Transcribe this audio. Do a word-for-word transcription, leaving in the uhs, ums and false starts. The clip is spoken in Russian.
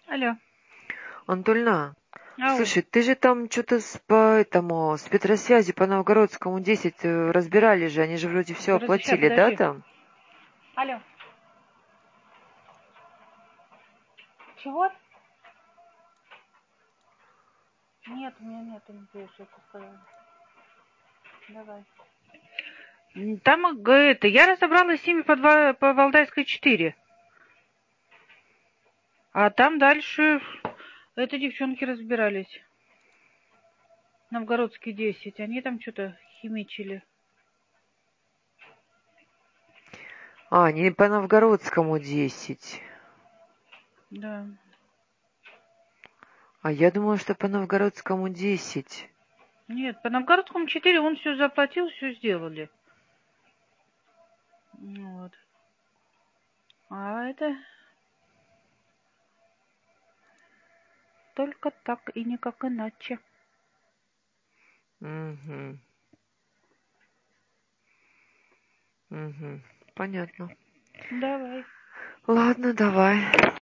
Алло. Антольна, Ау. слушай, ты же там что-то с, по этому, с Петросвязи по Новгородскому десять э, разбирали же, они же вроде все Подожди, ща, оплатили, да, подожди. там? Алло. Чего? Нет, у меня нет, не пьешь, я тебе сказала. Давай. М, Там э, это, я разобралась с ними по, два, по Валдайской четыре. А там дальше это девчонки разбирались. Новгородский десять. Они там что-то химичили. А, не по Новгородскому десять. Да. А я думала, что по Новгородскому десять. Нет, по Новгородскому четыре он все заплатил, все сделали. Вот. А это только так и никак иначе. Угу. Угу. Понятно. Давай. Ладно, давай.